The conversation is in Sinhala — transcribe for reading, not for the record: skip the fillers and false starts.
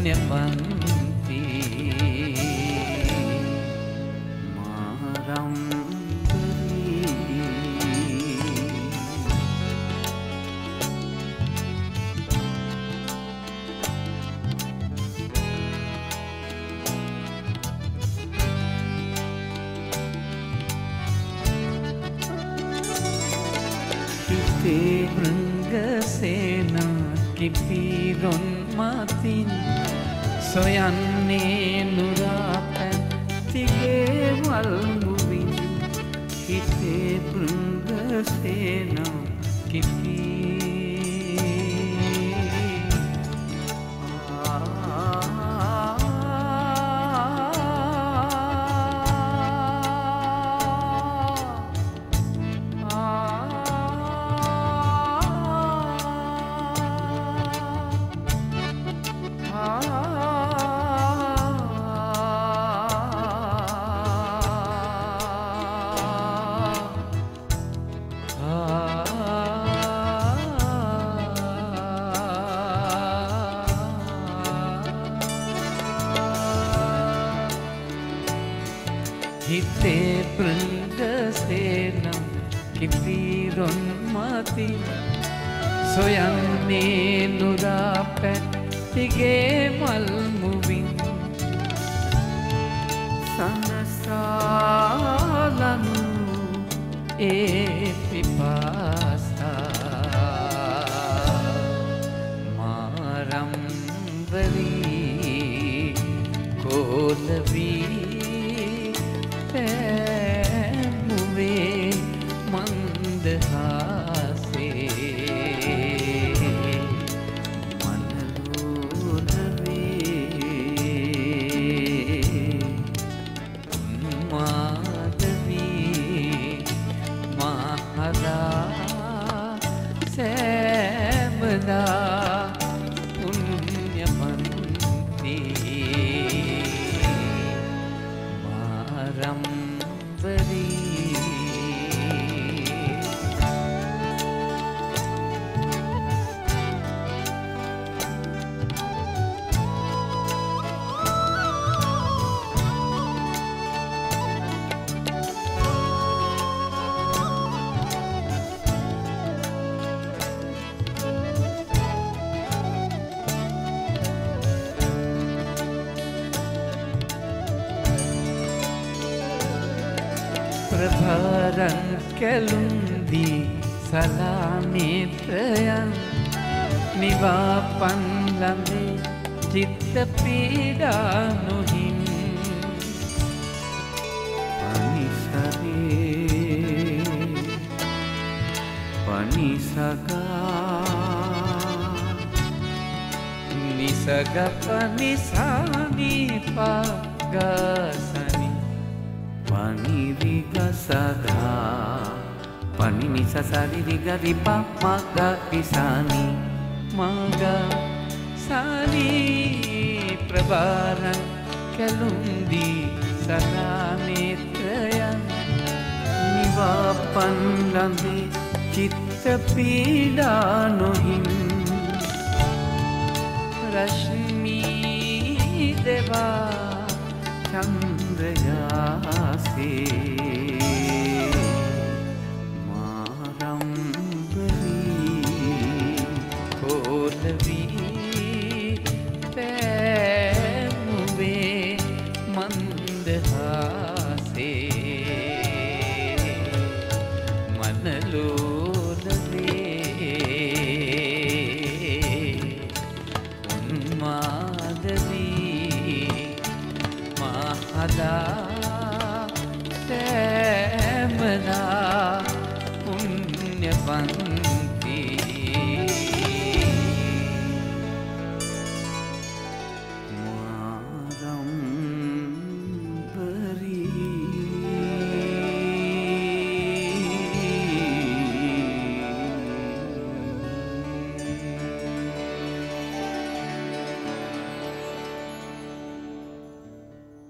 පුණ්‍යපන්ති මෘංගසේන කිපිරොන් මතින් සොයන්නේ නුරා පැතිගේ වල්මුවින් හිතේ මෘංගසේන හිතේ පෘංගසේනම් කිපිරොන් මතින් සොයන්නේ නුරා පැතිගේ මල්මුවින් සනසාලනු ඒ පිපාසා මාරම්වරී කෝලවී පැමුවේ මන්දහාසේ මනලෝලවේ උන්මාදවී මහදා සෑමදා පුණ්‍යපන්ති ප්‍රභාරං කැලුම්දී සලානේත්‍රයන් නිවාපන් ළඹේ චිත්ත පීඩා නොහින් පනිසරේ පනිසගා නිසග පනිසානිපගසනි පනිරිගසදා පනිනිසසරිරිගරිප මගතිසානි මගසනි ප්‍රභාරං කැලුම්දී සලානේත්‍රයන් නිවාපන් ළඹේ චිත්ත පීඩා නොහින් රශ්මී දෙවා චන්ද්‍රයාසේ මාරම්බරී කෝලවී පැමුවේ මන්දහාසේ මනලෝලවේ උන්මාදවී මහදා සෑමදා පුණ්‍යපන්ති